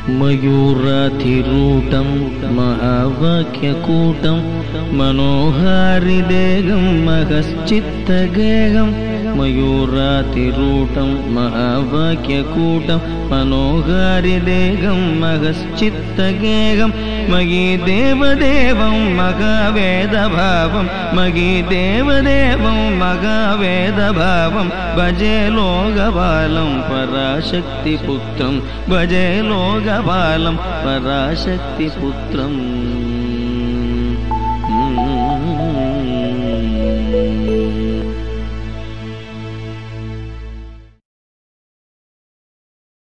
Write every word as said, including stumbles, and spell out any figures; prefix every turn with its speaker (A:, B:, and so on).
A: मयूराधिरूढं महावाक्यकूटं मनोहारिदेहं महश्चित्तगेहं मयूराधिरूढं महावाक्यकूटं मनोहारिदेहं महश्चित्तगेहं मयि देवदेवं महावेदभावं मयि देवदेवं महावेदभावं भजे लोकपालं पराशक्तिपुत्रं भजे लोकपालं पराशक्तिपुत्रम्।